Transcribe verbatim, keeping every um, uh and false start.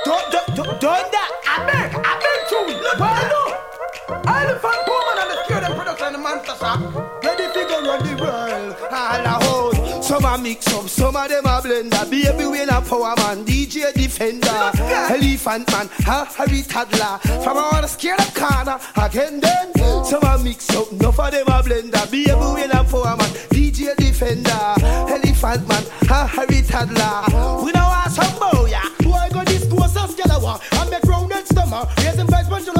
don't, don't, don't, don't that. I beg, I beg you. Well, no. Elephant woman and the scare them production and the monster shop. Get the figure on the world. All a hold. Some a mix up, some of them a blender. Baby when a power man, D J Defender, Elephant man, ha, Harry Toddler. From all the scared of corner, again then. Some a mix up, enough of them a blender. Baby when a power man, D J Defender, Elephant man, ha, Harry Toddler. We know our some boy, yeah. Who I got this go so scalawa, I make round and stomach. Raise them vibes, bunch of